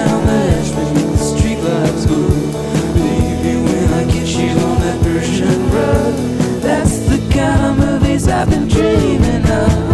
down the edge beneath the streetlights glow. Baby, when I get you on that Persian rug, that's the kind of movies I've been dreaming of.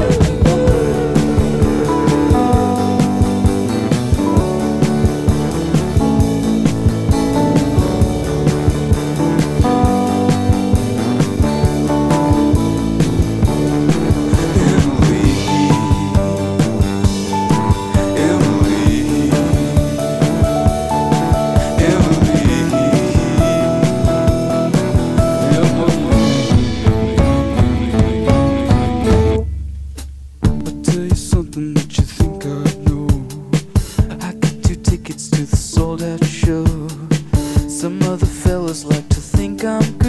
Something that you think I know. I got 2 tickets to the sold-out show. Some other fellas like to think I'm